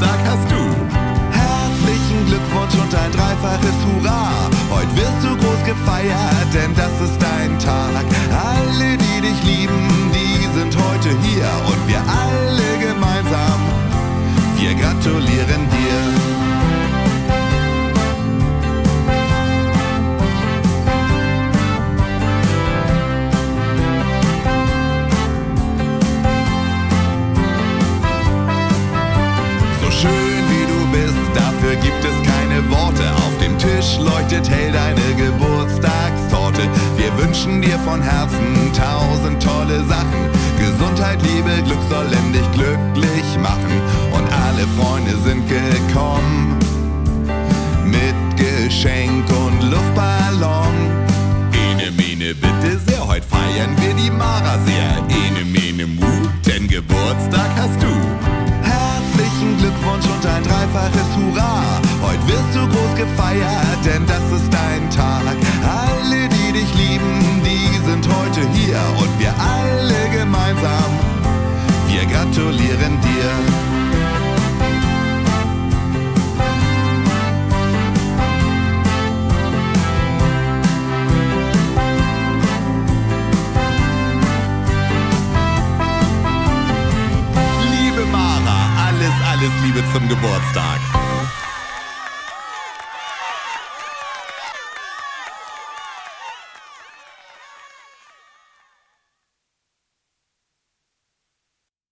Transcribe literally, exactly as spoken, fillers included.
Geburtstag hast du. Herzlichen Glückwunsch und ein dreifaches Hurra. Heute wirst du groß gefeiert, denn das ist dein Tag. Alle, die dich lieben, die sind heute hier. Und wir alle gemeinsam, wir gratulieren dir. Schön wie du bist, dafür gibt es keine Worte. Auf dem Tisch leuchtet hell deine Geburtstagstorte. Wir wünschen dir von Herzen tausend tolle Sachen. Gesundheit, Liebe, Glück sollen dich glücklich machen. Und alle Freunde sind gekommen mit Geschenk und Luftballon. Ene, mene, bitte sehr, heute feiern wir die Mara sehr. Ene, mene, mu, denn Geburtstag hast du. Herzlichen Glückwunsch und ein dreifaches Hurra. Heute wirst du groß gefeiert, denn das ist dein Tag. Alle, die dich lieben, die sind heute hier. Und wir alle gemeinsam, wir gratulieren dir. Alles Liebe zum Geburtstag.